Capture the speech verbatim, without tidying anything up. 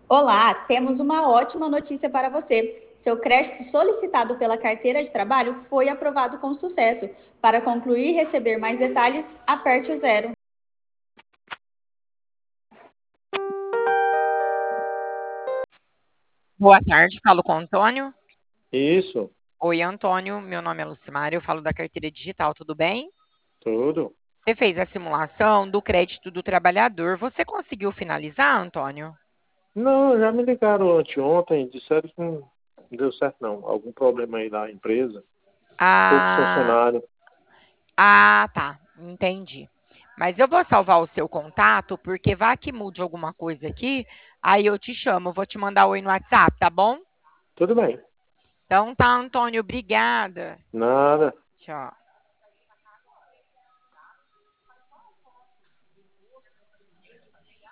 Olá, temos uma ótima notícia para você. Seu crédito solicitado pela carteira de trabalho foi aprovado com sucesso. Para concluir e receber mais detalhes, aperte o zero. Boa tarde, falo com o Antônio. Isso, Oi, Antônio, meu nome é Lucimar, eu falo da carteira digital, tudo bem? tudo. Você fez a simulação do crédito do trabalhador. Você conseguiu finalizar, Antônio? Não, já me ligaram anteontem, disseram que não deu certo não. Algum problema aí da empresa, poucos Ah, funcionários. ah, tá, entendi. Mas eu vou salvar o seu contato, porque vai que mude alguma coisa aqui, aí eu te chamo, eu vou te mandar oi no WhatsApp, tá bom? Tudo bem, Então tá, Antônio, obrigada. nada. Tchau.